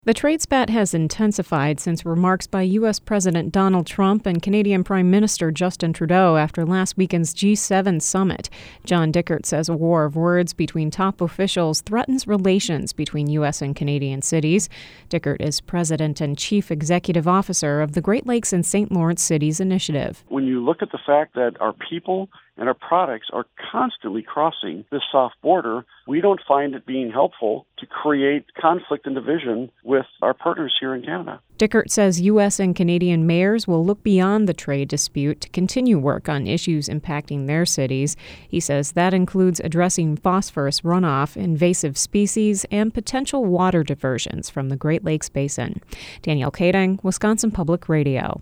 The trade spat has intensified since remarks by U.S. President Donald Trump and Canadian Prime Minister Justin Trudeau after last weekend's G7 summit. John Dickert says a war of words between top officials threatens relations between U.S. and Canadian cities. Dickert is president and chief executive officer of the Great Lakes and St. Lawrence Cities Initiative. When you look at the fact that our people and our products are constantly crossing this soft border, we don't find it being helpful to create conflict and division with our partners here in Canada. Dickert says U.S. and Canadian mayors will look beyond the trade dispute to continue work on issues impacting their cities. He says that includes addressing phosphorus runoff, invasive species, and potential water diversions from the Great Lakes Basin. Danielle Kading, Wisconsin Public Radio.